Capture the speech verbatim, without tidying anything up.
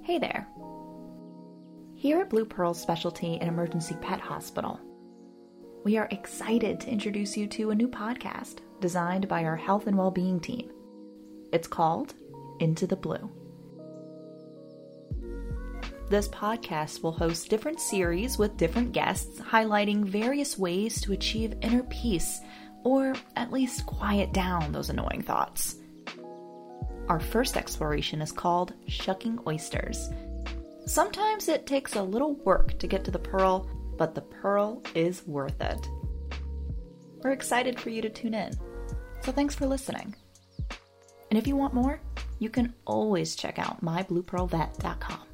Hey there. Here at Blue Pearl Specialty and Emergency Pet Hospital, we are excited to introduce you to a new podcast designed by our health and well-being team. It's called Into the Blue. This podcast will host different series with different guests highlighting various ways to achieve inner peace or at least quiet down those annoying thoughts. Our first exploration is called Shucking Oysters. Sometimes it takes a little work to get to the pearl, but the pearl is worth it. We're excited for you to tune in, so thanks for listening. And if you want more, you can always check out my blue pearl vet dot com.